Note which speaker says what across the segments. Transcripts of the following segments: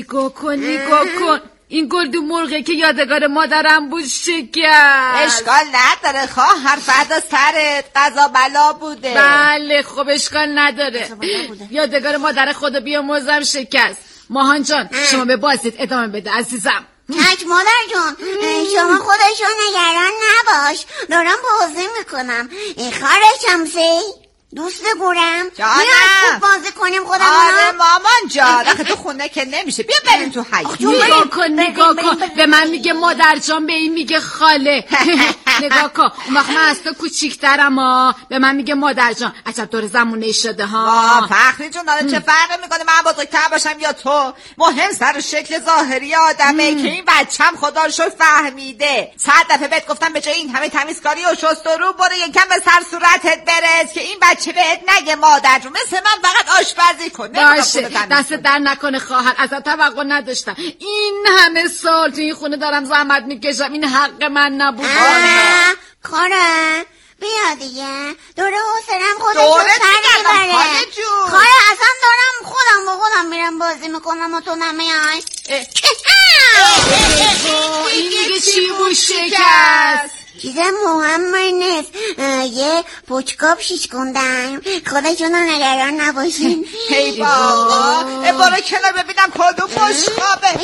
Speaker 1: نگاه کن این گلدون مرغه که یادگار مادرم بود شکست.
Speaker 2: اشکال نداره خواهر، فردا سرت قضا بلا بوده.
Speaker 1: بله خب اشکال نداره، یادگار مادر خدا بیامرزم شکست. ماهان جان شما به بازیت ادامه بده عزیزم.
Speaker 3: تک مادر جان شما خودشو نگران نباش، دارم بازی میکنم. خواهر شمسی دوست گورم
Speaker 2: جانم
Speaker 3: بازی کنیم خودمون.
Speaker 2: آره مامان جان، آخه تو خونه که نمیشه، بیا بریم تو حیاط.
Speaker 1: نگاه کن به من میگه مادر جان، به این میگه خاله. نگاه کن اون وقت من از تو کوچیکترم ها، به من میگه مادر جان. عجب دور زمونه شده ها.
Speaker 2: فخری جون داره چه فرقی میکنه من بزرگتر باشم یا تو؟ مهم سر شکل ظاهری آدمه که این بچم خدا رو شکر فهمیده. 100 دفعه بهت گفتم به جای این همه تمیزکاری و شست و رو برو یکم به سر صورتت برس که این چه بهت نگه مادر جون، مثل من فقط آشپزی کن.
Speaker 1: باشه دست در نکنه خواهر، ازت توقع نداشتم. این همه سال تو این خونه دارم زحمت میکشم، این حق من نبود.
Speaker 3: خاله بیا دیگه، دوره حسنم خودشو سر میبره. خاله اصلا دارم خودم با خودم میرم بازی میکنم و تو نمیای.
Speaker 1: این دیگه چی بود شکست؟
Speaker 3: چیز مهم نیست، یه پوچکاب شیش کندم، خودشونو نگران نباشین.
Speaker 2: ای بابا بارا کنار ببینم کدوم پوچکابه.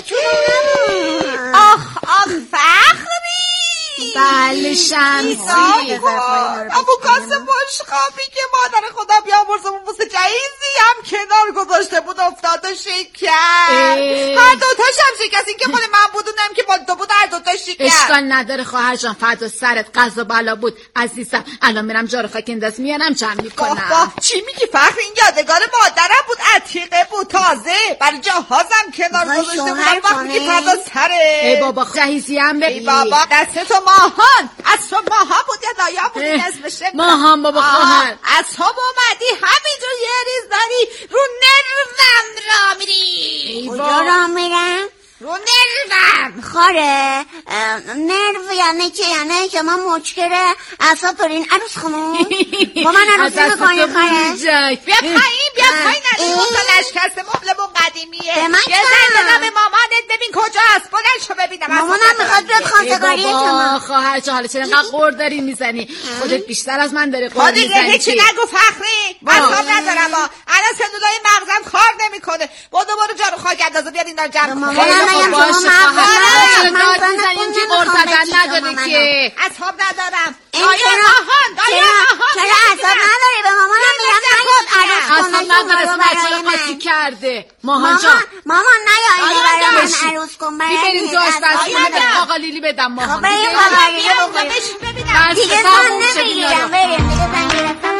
Speaker 2: آخ فخری.
Speaker 1: بله شمسی
Speaker 2: ابو قاسم بشخابی که مادر خدا بیامرزمون واسه جهیزی هم کنار گذاشته بود افتاد و شکست. هر دوتاش هم شکست، این که مال من بود اونم که مال تو بود، هر دوتا شکست.
Speaker 1: اشکال نداره خواهر جان، فردا سرت قضا بلا بود عزیزم. الان میرم جارو خاک انداز میارم جمع میکنم.
Speaker 2: چی میگی فخر؟ این یادگار مادرم بود، عتیقه بود، تازه برای جهازم کنار گذاشته بودم. وقتی که فردا سره
Speaker 1: ای بابا جهیزی هم بگی.
Speaker 2: ای بابا دست تو ماهان، از تو ماها بود یا دایا بود این اسمشه
Speaker 1: ماهان بابا خواهر.
Speaker 2: از تو اومدی همینجور یه ریز داری رو نروم را میری.
Speaker 3: کجا را میرم؟
Speaker 2: رو نروم.
Speaker 3: خاره نرو یعنی چه؟ یعنی شما مشکل اصلا پرین عروس خانم با من عروسی میکنی خاره؟
Speaker 2: بیا پایین ندی مطالعش کسته مبلمون قدیمیه. یه زن بزن به مامانت ببین کجاست، بلند شو ببینم.
Speaker 3: مامانم میخواد بیاد خواستگاری شما.
Speaker 1: خواهر جان حالا چرا اینقدر قور داری میزنی؟ خودت بیشتر از من داری قور میزنی.
Speaker 2: هیچی نگو فخری، اصاب ندارم الان سلولای مغزم کار نمیکنه. برو جارو خاک اندازه بیاد اینا جمع کن.
Speaker 1: باشه خواهر داد میزنیم که قرصدن نداره که
Speaker 2: اصاب ندارم. دایا ماهان
Speaker 3: چرا اصاب نداری؟ به مامانم میرم
Speaker 1: اصاب نداره بچه رو قاطی کرده. ماهان جان
Speaker 3: مامان نیا اینی برای من عروس کن.
Speaker 1: بریم داشتن به آقا لیلی بدم ماهان.
Speaker 3: بریم آقا لیلی ببینم دیگه زن نمیگیرم. بریم دیگه زن گرفتم.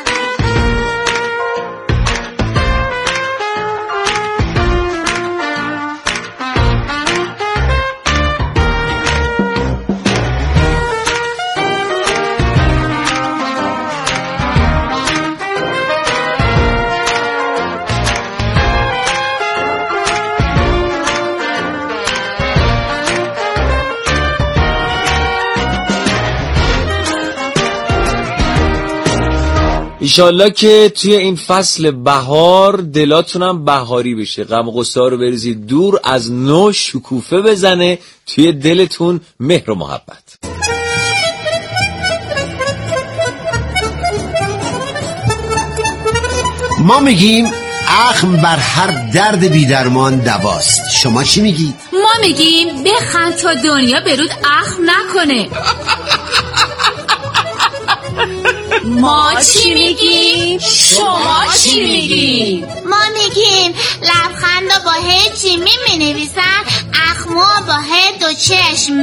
Speaker 4: ایشالله که توی این فصل بهار دلاتونم بهاری بشه، غم و غصه ها رو بریزید دور، از نو شکوفه بزنه توی دلتون مهر و محبت.
Speaker 5: ما میگیم اخم بر هر درد بیدرمان دواست. شما چی میگید؟
Speaker 6: ما میگیم بخند تا دنیا برود اخم نکنه. ما چی میگیم؟ شما چی میگیم؟
Speaker 3: ما میگیم لبخند با هیچی می‌نویسن، اخمو با هی دو چشم.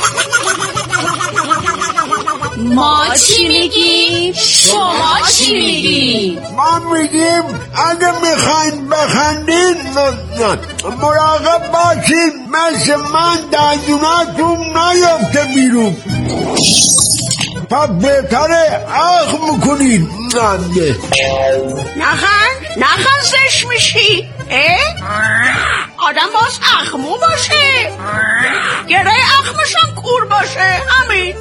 Speaker 6: ما چی میگیم؟ شما چی میگیم؟
Speaker 7: ما میگیم اگه میخواین بخندین مراقب باشین مثل من دندوناتون نیفته بیرون، پس بهتره اخم کنین.
Speaker 2: نخند زش میشی. آدم باز اخمو باشه، گره اخمشان کور باشه. همین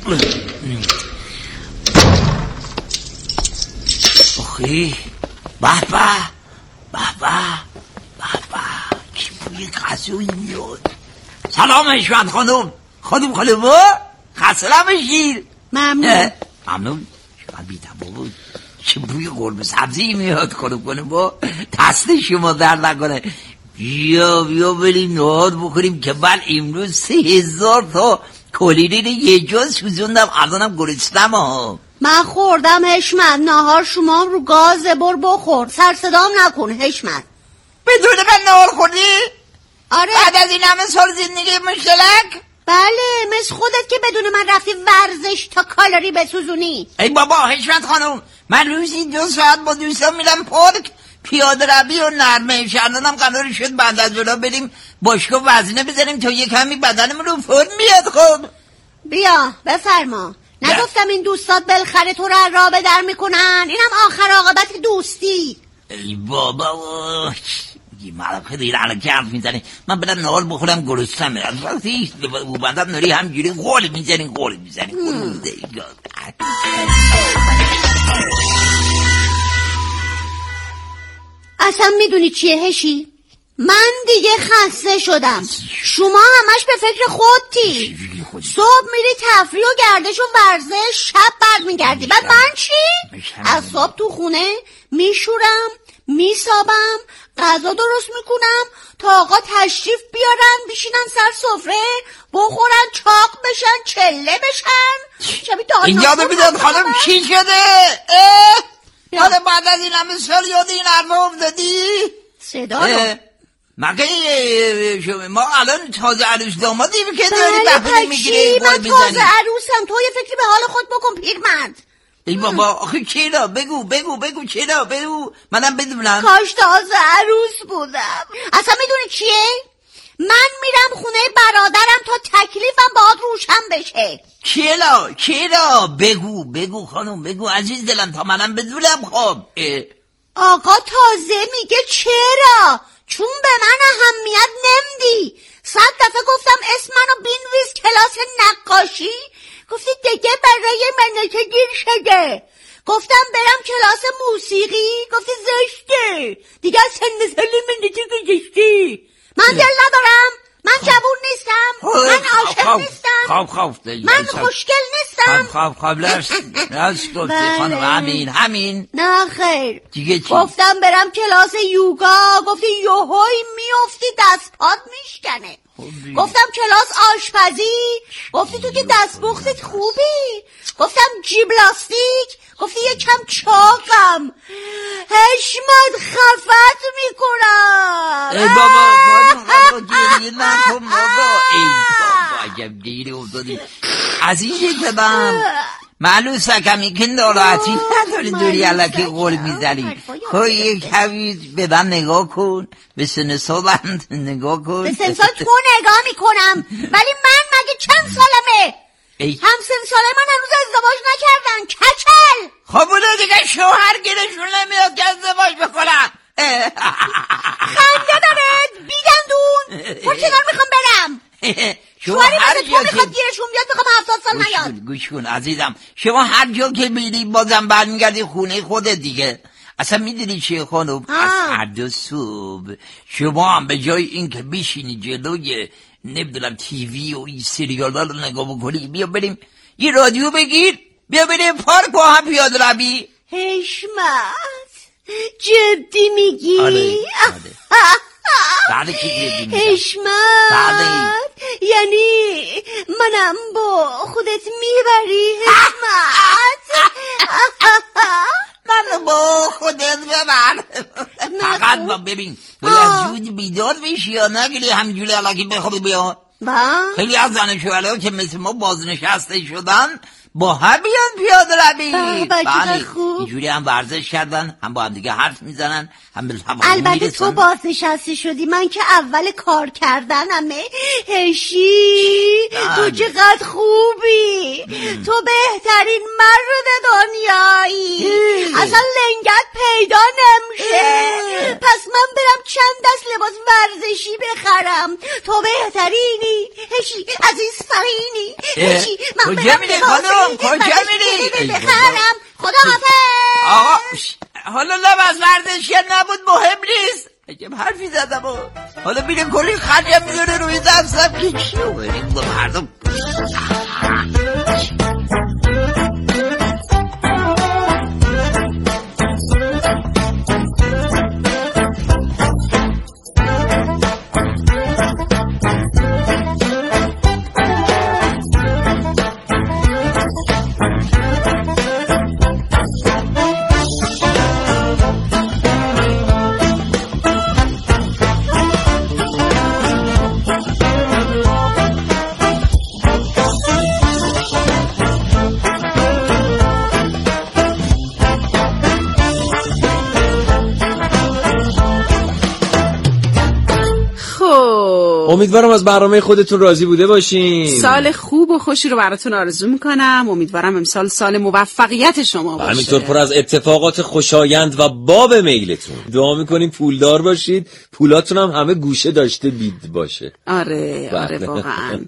Speaker 8: آخی بابا کی بوی غذایی میاد. سلام حشمت خانم خسته نباشید.
Speaker 3: ممنون.
Speaker 8: شما بیدم بابا چه بوی قرمه سبزی میاد خانم با دست شما در نکنه. بیا بریم نهار بخوریم که من امروز 3000 تا کلیرین یه جا سوزوندم الانم گرسنم ها.
Speaker 3: من خوردم حشمت. نهار شما رو گاز بر بخور. سر صدام نکن حشمت.
Speaker 2: بدون من نهار خوردی؟
Speaker 3: آره.
Speaker 2: بعد از این همه سال زندگی مشترک؟
Speaker 3: بله مثل خودت که بدون من رفتی ورزش تا کالری بسوزونی.
Speaker 2: ای بابا حشمت خانم من روزی 2 ساعت با دوستان میرم پارک پیاده روی و نرمه شرنانم قرار شد بعد از اونا بریم باشگاه وزنه بزنیم تا یک کمی بدنمون رو فرم میاد. خب
Speaker 3: بیا بفرما. نگفتم این دوستات بالاخره تو رو راه به در میکنن؟ اینم آخر عاقبت دوستی.
Speaker 8: ای بابا من خیلی علکی حرف میزنی. من برم نهار بخورم گرسنم. از وقتی بندم ناری همجوری قول میزنی
Speaker 3: اصلا میدونی چیه هشی؟ من دیگه خسته شدم. شما همش به فکر خودتی. صبح میری تفریح و گردش و ورزش، شب بعد میگردی. بعد من چی؟ از صبح تو خونه میشورم، میسابم، غذا درست میکنم تا آقا تشریف بیارن بشینن سر سفره بخورن چاق بشن چله بشن.
Speaker 2: اینجا ببینید خانم چی شده؟ حالا بعد از این همه سال یاد این حرفا افتادی؟
Speaker 3: صدا رو
Speaker 8: مگه ما الان تازه عروس دامادیم که داری بهونه میگیری
Speaker 3: من تازه عروسم. تو یه فکری به حال خود بکن پیرمرد.
Speaker 8: ای بابا آخه چرا؟ بگو چرا؟ بگو منم بدونم.
Speaker 3: کاش تازه عروس بودم. اصلا میدونی چیه؟ من میرم خونه برادرم تا تکلیفم باهات روشن بشه.
Speaker 8: چرا؟ بگو خانم بگو عزیز دلم تا منم بدونم. خب
Speaker 3: آقا تازه میگه چرا؟ چون به من اهمیت نمیدی. 100 دفعه گفتم اسم منو بنویس کلاس نقاشی، گفتی دیگه برای منته گیر شده. گفتم برم کلاس موسیقی، گفتی زشته دیگه سن سال منته گذشته. من دل ندارم. من جوون نیستم. من عاشق نیستم. من خوشگل نیستم.
Speaker 8: خب راست گفتی خانم. همین
Speaker 3: نه خیر
Speaker 8: دیگه چی؟
Speaker 3: گفتم برم کلاس یوگا، گفتی یوهوی میافتی دست پات میشکنه. گفتم کلاس آشپزی، گفتی تو که دستپختت خوبی. گفتم جیمناستیک، گفتی یکم چاقم. حشمت خفت میکنم.
Speaker 8: ای بابا گریه نکن بابا. ای بابا عجب گیری افتادی. از این شکل بم معلوم کمی که ناراحتی نداری دوری علکی قول میزنی. خب یک کمی به من نگاه کن، به سن سالم نگاه کن.
Speaker 3: به سن سال تو نگاه میکنم ولی من مگه چند سالمه؟ هم سن سال من هنوز ازدواج نکردن. کچل.
Speaker 2: خب اونو دیگه شوهر گیرشون نمیاد که ازدواج بکنن.
Speaker 3: خنده داره بیدندون. کنار میخوام برم. شوهری مثل تو میخواد گیرشون بیاد میخوام 70 سال نیاد.
Speaker 8: گوش کن عزیزم، شما هر جا که میری بازم برمیگردی خونه خودت دیگه. اصلا میدونی چیه خانم؟ از هر دو صبح شما هم به جای این که بشینی جلوی نمیدونم تیوی و این سریال ها رو نگاه بکنی، بیا بریم یه رادیو بگیر، بیا بریم پارک با هم پیاده روی.
Speaker 3: حشمت جدی میگی؟
Speaker 8: آره. بعد که جدی میگم
Speaker 3: حشمت یعنی منم با خودت میبری حشمت؟
Speaker 2: من با خودت ببر.
Speaker 8: فقط با ببین باید زود بیدار بشی یا نگیری همجوری علاقی بخوابی بیا. خیلی از زن شوهرها که مثل ما بازنشسته شدن با هم بیان پیاده روی.
Speaker 3: بله خوب.
Speaker 8: اینجوری هم ورزش کردن، هم با هم دیگه حرف میزنن، هم به هم
Speaker 3: البته
Speaker 8: میرسن.
Speaker 3: تو بازنشسته شدی، من که اول کار کردنمه. هشی تو چقدر خوبی، تو بهترین مرد دنیایی، اصلا لنگت پیدا نمیشه. پس من برم چند دست لباس ورزشی بخرم. تو بهترینی هشی، عزیز فرینی. هشی من
Speaker 8: کجا میری خانم؟ کجا میری؟
Speaker 3: بخرم. خدا حافظ.
Speaker 8: آقا حالا لباس ورزشی نبود، مهم نیست. اگه حرفی زدم حالا میریم کلی خرجم میدونه روی دستم که چیو بریم با مردم.
Speaker 4: امیدوارم از برنامه خودتون راضی بوده باشین.
Speaker 9: سال خوب و خوشی رو براتون آرزو میکنم. امیدوارم امسال سال موفقیت شما باشه.
Speaker 4: همینطور پر از اتفاقات خوشایند و باب میلتون. دعا میکنیم پولدار باشید، پولاتون هم همه گوشه داشته بید باشه.
Speaker 9: آره واقعا.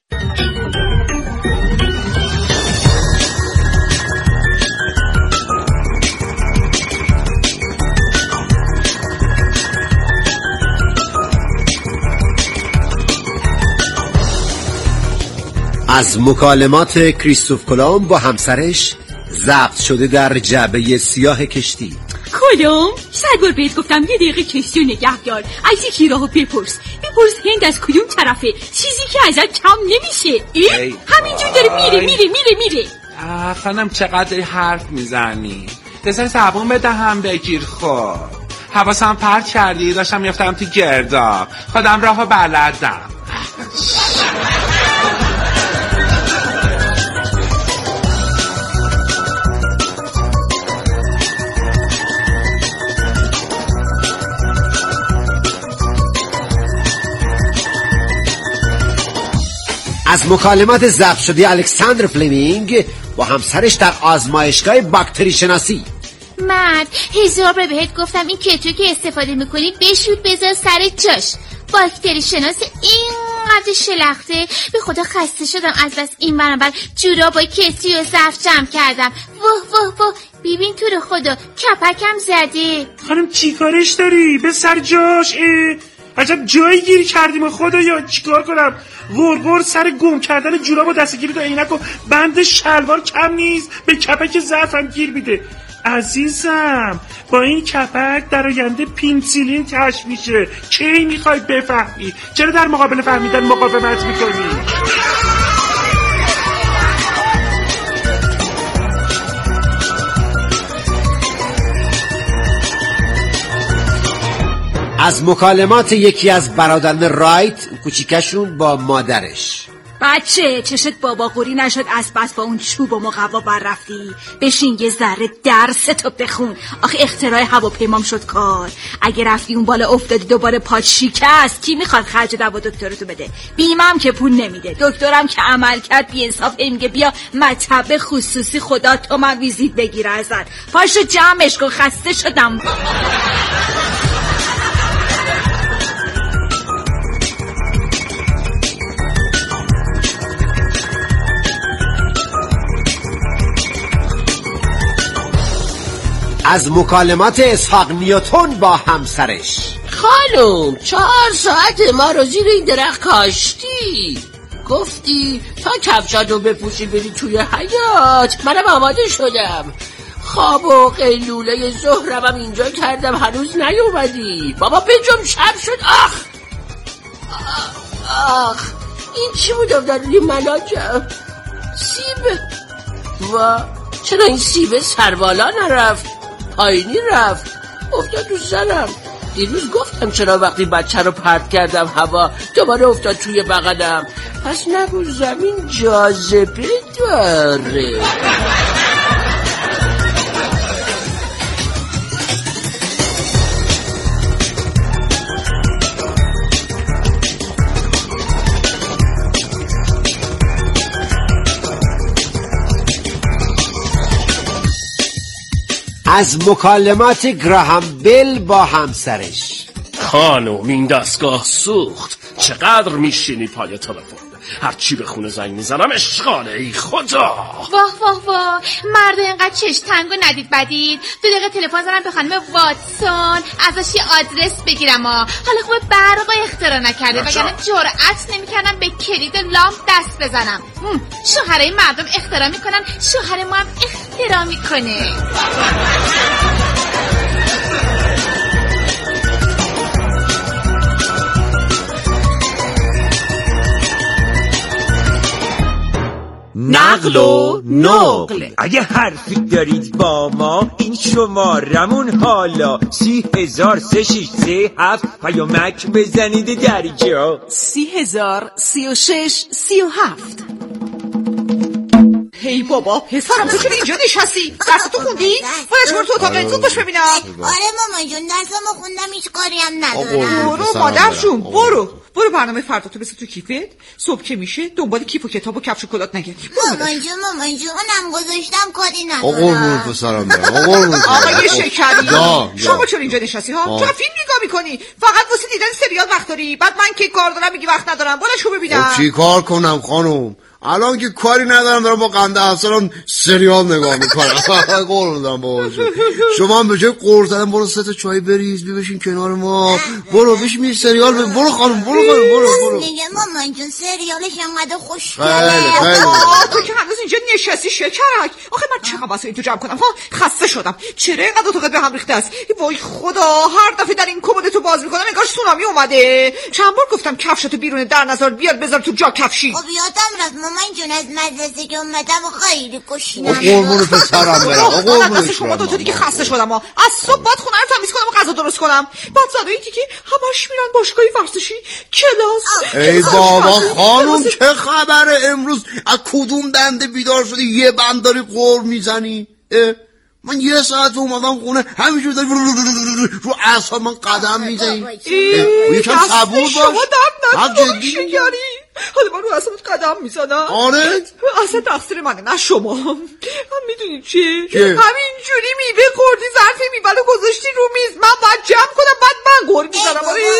Speaker 5: از مکالمات کریستوف کلمب با همسرش ضبط شده در جعبه سیاه کشتی.
Speaker 6: کلم سربار بهت گفتم یه دقیقه کشتی و نگه دار، از یکی راهو بپرس هند از کدوم طرفه، چیزی که ازت کم نمیشه. همینجور داره میره.
Speaker 10: خانم چقدر حرف میزنی؟ بذار زبون بدهم بگیر. خب حواسم پرت کردی، داشتم میفتم تو گرداب، خودم راهو بلدم.
Speaker 5: از مکالمات ضبط شده الکساندر فلمینگ با همسرش در آزمایشگاه باکتری شناسی.
Speaker 11: مرد 1000 بار بهت گفتم این کتو که استفاده میکنی بشود بذار سر جاش. باکتری شناس اینقدر شلخته، به خدا خسته شدم از بس این برانبر جورا با کسی و ظرف جمع کردم. واه ببین تو رو خدا کپکم زده.
Speaker 10: خانم چی کارش داری؟ به سر جاش. عجب جایی گیر کردیم خدایا، چیکار کنم؟ غرغر سر گم کردن جوراب و دستگیری و عینک و بند شلوار کم نیست، به کپک ظرفم گیر میده. عزیزم با این کپک در آینده پنسیلین کشف میشه. کی میخوای بفهمی؟ چرا در مقابل فهمیدن مقاومت میکنی؟
Speaker 5: از مکالمات یکی از برادران رایت کوچیکشون با مادرش.
Speaker 1: بچه چشت بابا قوری نشد از بس با اون چوب و مقوا بر رفتی؟ بشین یه ذره درستو بخون. آخه اختراع هواپیمام شد کار. اگه رفتی اون بالا افتادی دوباره پات شکست، کی میخواد خرج دوا دکترتو بده؟ بیمم که پول نمیده، دکترم که عمل کرد بی انصاف میگه بیا مطب خصوصی خدا تو من ویزیت بگیره ازت. پاشو جمعش کن، خسته شدم.
Speaker 5: از مکالمات اسحاق نیوتن با همسرش.
Speaker 12: خانم 4 ساعت ما رو زیر این درخت کاشتی، گفتی تا کفشاتو بپوشی بری توی حیاط. منم آماده شدم، خواب و قیلوله ظهرم اینجا کردم، هنوز نیومدی. بابا بجم شب شد. آخ این چی بود افتاد روی ملاجم؟ سیب. و چرا این سیب سربالا نرفت، پایینی رفت، افتاد تو سرم. دیروز گفتم چرا وقتی بچه رو پرت کردم هوا دوباره افتاد توی بغلم. پس نگو زمین جاذبه داره.
Speaker 5: از مکالمات گراهام بل با همسرش.
Speaker 13: خانم این دستگاه سوخت، چقدر میشینی پای تلفن؟ هرچی به خونه زنگ میزنم اشغاله. ای خدا.
Speaker 11: واه واه واه، مرد اینقدر چش تنگو ندید بدید. 2 دقیقه تلفن زدم به خانم واتسون ازش یه آدرس بگیرم. حالا خوبه برق اختراع نکرده وگرنه جرأت نمیکردم به کلید لامپ دست بزنم. شوهرای مردم اختراع میکنن، شوهر ما هم اختراع میکنه.
Speaker 14: نقل و نقل. اگه حرفی دارید با ما این شمارمون حالا 30,367 پیامک بزنید درجا
Speaker 9: 30,036,37.
Speaker 2: هی بابا پسرم تو چرا اینجا نشستی؟ درستو خوندی؟ باید برو تو اتاقت زود باش ببینم.
Speaker 3: آره مامان جون درسمو خوندم، هیچ کاری هم ندارم.
Speaker 2: برو مادرشون برو برنامه فردا تو بسه تو کیفت. صبح که میشه دنبال کیف و کتاب و کفش و کلات نگردی.
Speaker 3: مامان جون اونم گذاشتم کاری ندارم.
Speaker 7: آقا پسرم برم.
Speaker 2: آقای شکری شما چرا اینجا نشستی ها؟ چرا فیلم نگاه میکنی؟ فقط واسه دیدن سریال وقت داری؟ بعد من که کار دارم میگی وقت ندارم. برو شو ببینم.
Speaker 7: چی کار کنم خانم؟ الان که کاری ندارم دارم با قنده اصلا سریال نگاه میکنم. قول دارم بابا شما هم به جای قرص زدن برو 3 چای بریز بشین کنار ما. برو بشین سریال برو خانم برو.
Speaker 3: میگه مامان جون سریالش انقدر خوشگله.
Speaker 2: تو که هنوز اینجا نشستی شکرک. آخه من چقدر واسه این تو جمع کنم ها؟ خسته شدم. چرا اینقدر اتاقت به هم ریخته است؟ وای خدا، هر دفعه در این کمد تو باز میکنم انگار سونامی اومده. چند بار گفتم کفشتو بیرون در نظر بیار بذار تو جا کفشی.
Speaker 3: خب یادم رفت مامان جون از مدرسه که اومدم خیلی کشیدم.
Speaker 7: قربون پسرم برم.
Speaker 2: قربون شما دو تا دیگه خسته شدم ها. از صبح باید خونه رو تمیز کنم و غذا درست کنم. بعد زادایی دیگه همش میرن باشگاه ورزشی کلاس.
Speaker 7: ای بابا خانم چه خبره امروز؟ از کدوم دنده بیدار شدی یه بند داری قور میزنی؟ من 1 ساعت اومدم خونه همینجور داری رو اعصاب من قدم میزنی. یکم صبور باش.
Speaker 2: شما درد نکنی شکری. حالا من رو اعصابت قدم میزنم.
Speaker 7: آره
Speaker 2: اصلا تقصیر منه نه شما. من میدونی چیه؟ همینجوری میوه خوردی ظرف میوه رو گذاشتی رو میز. من باید جمع کنم بعد من گور میزنم.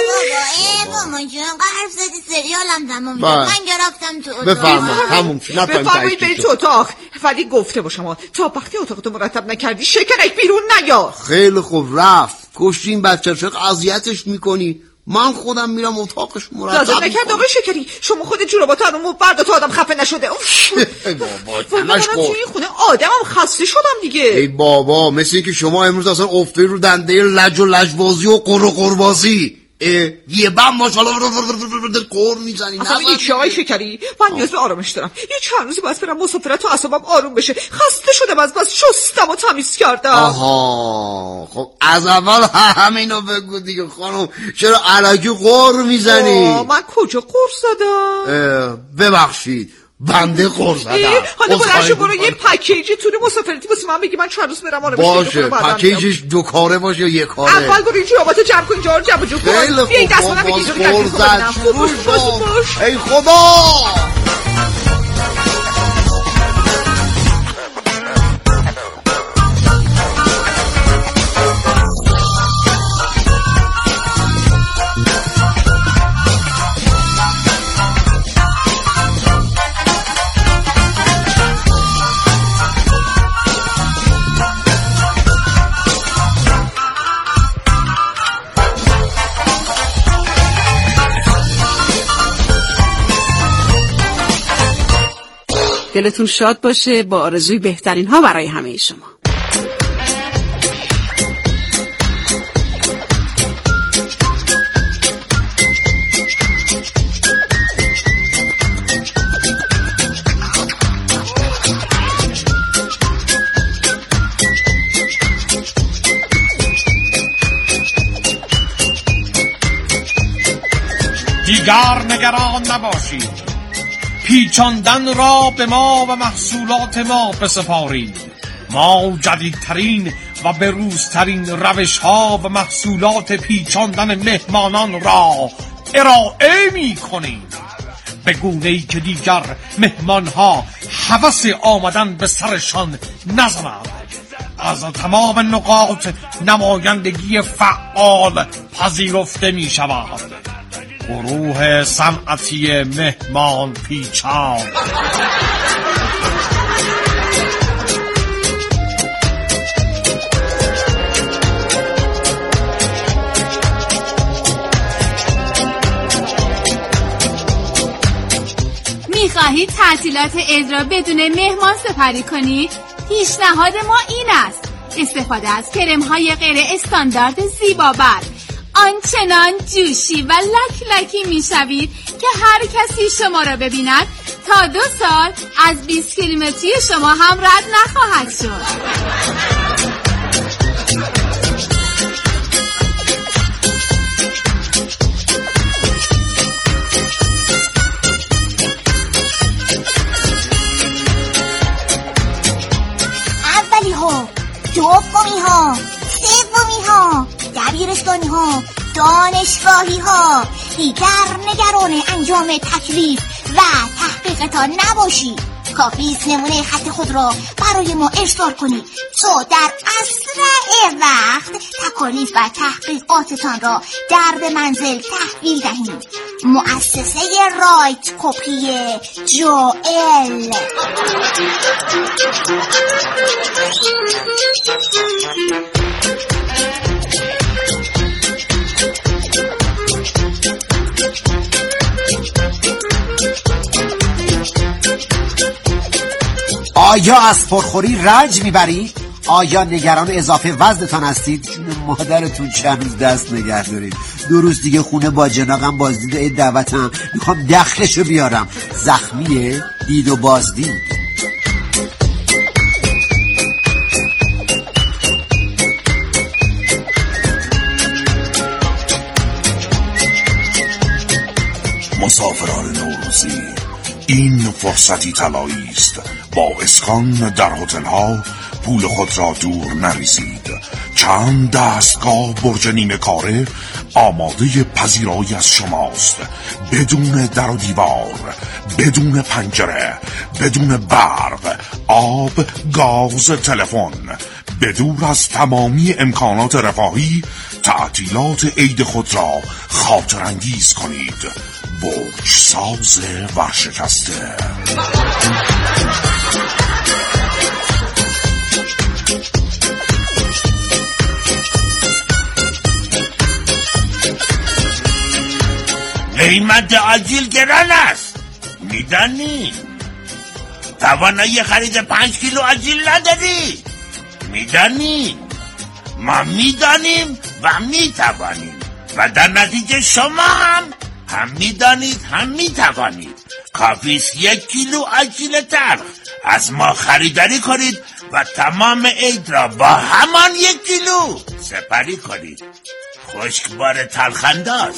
Speaker 3: مامان جون حرف زدی سریالم تمام شد. من گرفتم تو اتاق.
Speaker 7: بفرمایید تموم شد.
Speaker 2: بفرمایید برید تو اتاق. ولی گفته باشم تا وقتی اتاقتو مرتب نکردی شکرک بیرون نیا.
Speaker 7: خیلی خوب رفت. کشتی این بچه چه اذیتش میکنی؟ من خودم میرم اتاقش مرتب
Speaker 2: لازم نکرد آقای شکری. شما خود جوراباتو رو بردا تا آدم خفه نشده.
Speaker 7: ای بابا
Speaker 2: تنش کن. توی خونه آدمم خسته شدم دیگه.
Speaker 7: ای بابا مثل اینکه شما امروز اصلا افته رو دنده لج و لجبازی و قربازی. یه بم ماشاءالله قور میزنی.
Speaker 2: اصلا این چی آقای شکری؟ من نیاز به آرامش دارم. یه چند روزی باید برم مسافرت تا اعصابم آروم بشه. خسته شدم از بس شستم و تمیز کردم.
Speaker 7: آها خب از اول همینو بگو دیگه خانم. چرا الکی قور میزنی؟
Speaker 2: من کجا قور زدم؟
Speaker 7: ببخشید بنده قرص زدم.
Speaker 2: حالا بلنشو برو یه پکیجی تور مسافرتی واسه من بگی من چند روز برم آره
Speaker 7: باشه. پکیجش 2 کاره باشه یا 1 کاره؟
Speaker 2: اول برو این جواباتو جمع کن جا رو جمع جو کن. بیا این دست منم بگی جوری گردی کنم. باش
Speaker 7: ای خدا.
Speaker 9: دلتون شاد باشه با آرزوی بهترین ها برای همه شما.
Speaker 15: دیگر نگران نباشید. پیچاندن را به ما و محصولات ما بسپارید. ما جدیدترین و بروزترین روش ها و محصولات پیچاندن مهمانان را ارائه می کنیم، به گونه‌ای که دیگر مهمان ها هوس آمدن به سرشان نزند. از تمام نقاط نمایندگی فعال پذیرفته می شود. گروه صنعتی مهمان پیچان.
Speaker 11: می‌خواهید تعطیلات عید را بدون مهمان سپری کنید؟ پیشنهاد ما این است: استفاده از کرم‌های غیر استاندارد زیبابر. آنچنان جوشی و لک لکی می‌شوید که هر کسی شما را ببیند تا 2 سال از 20 کیلومتری شما هم رد نخواهد شد.
Speaker 3: دومی ها، سومی ها، دبیرستانی ها، دانشگاهی ها، دیگر نگران انجام تکلیف و تحقیقتان نباشید. کافیست نمونه خط خود را برای ما ارسال کنید تا در اسرع وقت تکالیف و تحقیقاتتان را در به منزل تحویل دهیم. مؤسسه رایت کپی جوئل.
Speaker 5: آیا از پرخوری رنج میبرید؟ آیا نگران اضافه وزنتان هستید؟ جون مادرتون چند روز دست نگه دارید. 2 روز دیگه خونه با جناقم بازدید عید دعوتم، میخوام دخلشو بیارم. زخمیه؟ دید و بازدید.
Speaker 16: مسافران نوروزی، این فرصتی طلایی است. با اسکان در هتل ها پول خود را دور نریزید. چند دستگاه برج نیمه کاره آماده پذیرایی از شماست، بدون در و دیوار، بدون پنجره، بدون برق، آب، گاز، تلفن، بدور از تمامی امکانات رفاهی. تعطیلات عید خود را خاطر انگیز کنید. برج ساز ورشکسته.
Speaker 8: قیمت آجیل گران است، میدانی؟ توانایی خرید 5 کیلو آجیل نداری، میدانی؟ ما میدانیم و میتوانیم و در نتیجه شما هم میدانید هم میتوانید. کافیست 1 کیلو آجیل تلخ از ما خریداری کنید و تمام عید را با همان 1 کیلو سپری کنید. خشکبار تلخنداز.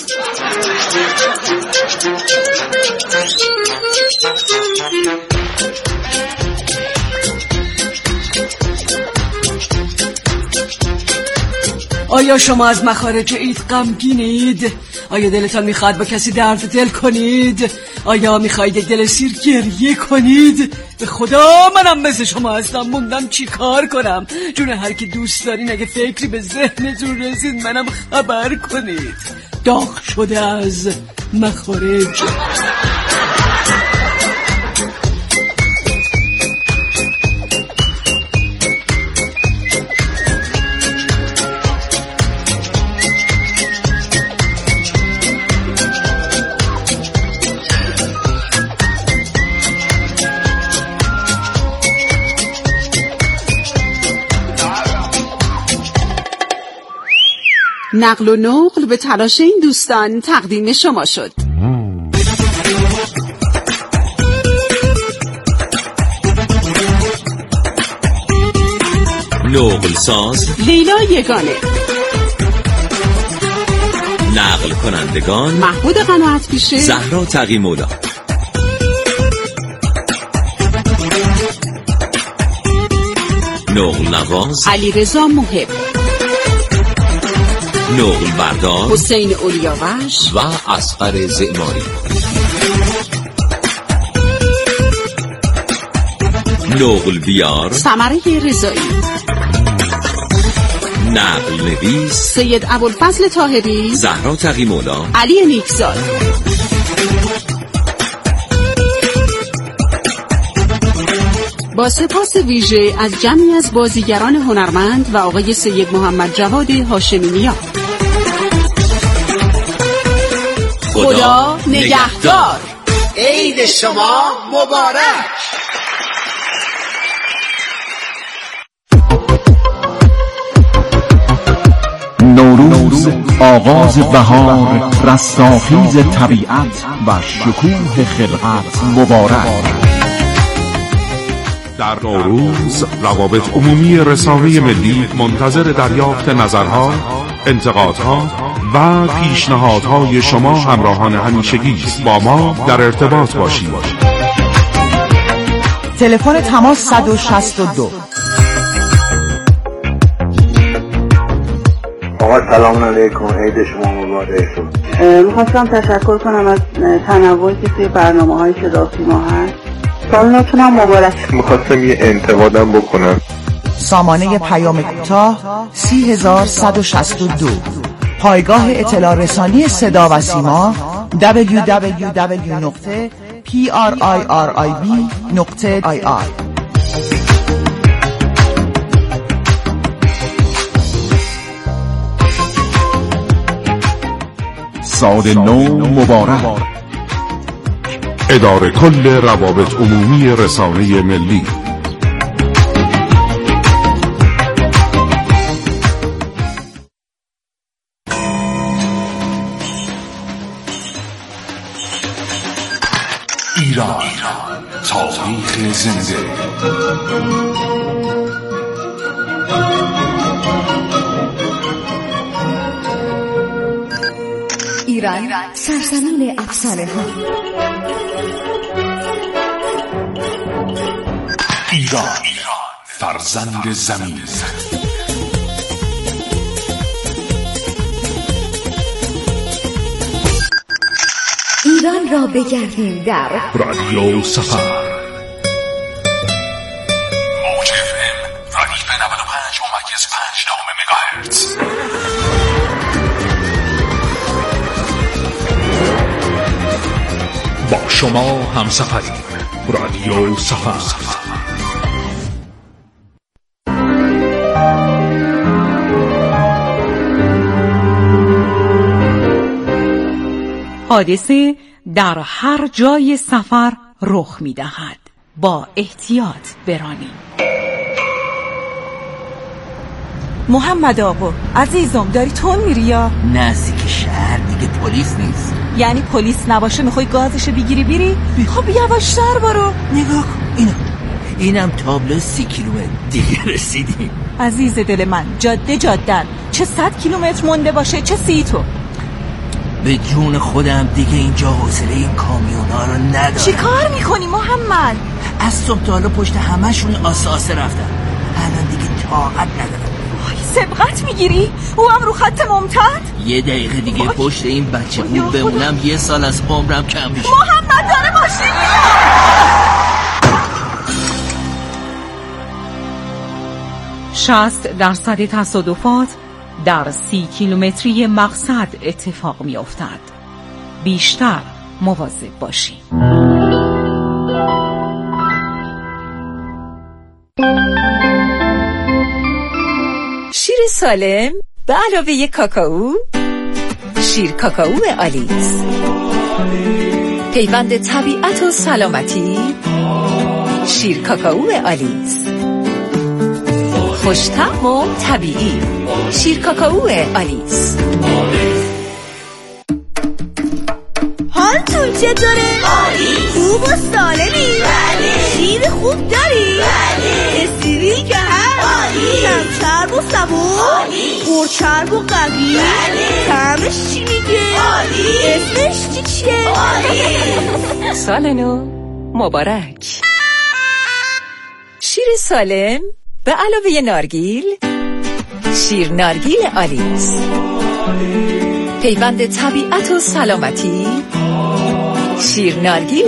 Speaker 17: آیا شما از مخارج عید غمگینید؟ آیا دلتان میخواد با کسی درد دل کنید؟ آیا میخواید یک دل سیر گریه کنید؟ به خدا منم مثل شما هستم، موندم چی کار کنم. جون هر کی دوست دارین اگه فکری به ذهنتون رسید منم خبر کنید. داغ شده از مخارج.
Speaker 9: نقل و نقل به تلاش این دوستان تقدیم شما شد.
Speaker 18: نقل ساز
Speaker 9: لیلا یگانه،
Speaker 18: نقل کنندگان
Speaker 9: محمود قناعت پیشه،
Speaker 18: زهرا تقی مولا. نقل نواز
Speaker 9: علیرضا محب،
Speaker 18: نقل بردار
Speaker 9: حسین اولیاوش
Speaker 18: و اصغر زعماری. نقل بیار
Speaker 9: ثمره رضایی،
Speaker 18: نقل نویس
Speaker 9: سید ابوالفضل طاهری،
Speaker 18: زهرا تقی مولا،
Speaker 9: علی نیکزاد. با سپاس ویژه از جمعی از بازیگران هنرمند و آقای سید محمد جواد هاشمی نیا. خدا نگهدار.
Speaker 5: عید شما مبارک.
Speaker 19: نوروز آغاز بهار، رستاخیز طبیعت و شکوه خلقت مبارک.
Speaker 16: در نوروز روابط عمومی رسانه ملی منتظر دریافت نظرها، انتقادها و پیشنهادهای شما همراهان همیشگی است. با ما در ارتباط باشید.
Speaker 20: تلفن تماس 162.
Speaker 21: آقا سلام علیکم، عید شما مبارک.
Speaker 22: میخواستم تشکر کنم از تنوعی که توی برنامه‌های صداوسیما هست. سالتون هم مبارک.
Speaker 21: میخواستم یه انتقادم بکنم.
Speaker 20: سامانه پیام کوتاه 30162، پایگاه اطلاع رسانی صدا و سیما www.prioib.ir.
Speaker 19: سال نو مبارک.
Speaker 16: اداره کل روابط عمومی رسانه ملی. ایران، تاریخ زنده.
Speaker 23: ایران، سرزمین افسانه ها.
Speaker 16: ایران، فرزند زمین.
Speaker 23: ایران را بگردیم در
Speaker 16: رادیو سفر. موج FM ردیف 95.5 مگاهرتز. با شما همسفریم. رادیو سفر.
Speaker 24: حادثه در هر جای سفر رخ می دهد. با احتیاط برانید.
Speaker 25: محمد آقا عزیزم، داری تون میری یا؟
Speaker 8: نزدیک شهر دیگه پلیس نیست.
Speaker 25: یعنی پلیس نباشه میخوای گازشو بگیری بیری؟ خب یواشتر برو.
Speaker 8: نگاه کن اینم تابلو 30 کیلومتر دیگه رسیدیم.
Speaker 25: عزیز دل من، جادن چه 100 کیلومتر مونده باشه چه 30 تا.
Speaker 8: به جون خودم دیگه اینجا حوصله این کامیونا رو ندارم.
Speaker 25: چی کار میکنی محمد؟
Speaker 8: از صبح تا حالا پشت همشون آسه رفتم، الان دیگه طاقت ندارم.
Speaker 25: سبقت میگیری؟ او هم رو خط ممتد؟
Speaker 8: یه دقیقه دیگه پشت این بچه بود بمونم 1 سال از عمرم کم میشه.
Speaker 25: محمد داره ماشین
Speaker 24: میاد. 60% تصادفات در 30 کیلومتری مقصد اتفاق می افتد. بیشتر مواظب باشید.
Speaker 26: شیر سالم به علاوه کاکائو، شیر کاکائو آلیس، پیوند طبیعت و سلامتی، شیر کاکائو آلیس، خوش‌طعم و طبیعی، شیر کاکائو آلیس.
Speaker 3: حالتون چطوره؟ خوب و سالمی؟ شیر خوب داری؟ استریل که هست؟ کم چرب و سبون؟ پر چرب و قوی؟ طعمش چی میگه؟ اسمش چیه؟
Speaker 26: سال نو مبارک. شیر سالم به علاوه نارگیل، شیر نارگیل آلیس، پیوند طبیعت و سلامتی، شیر نارگیل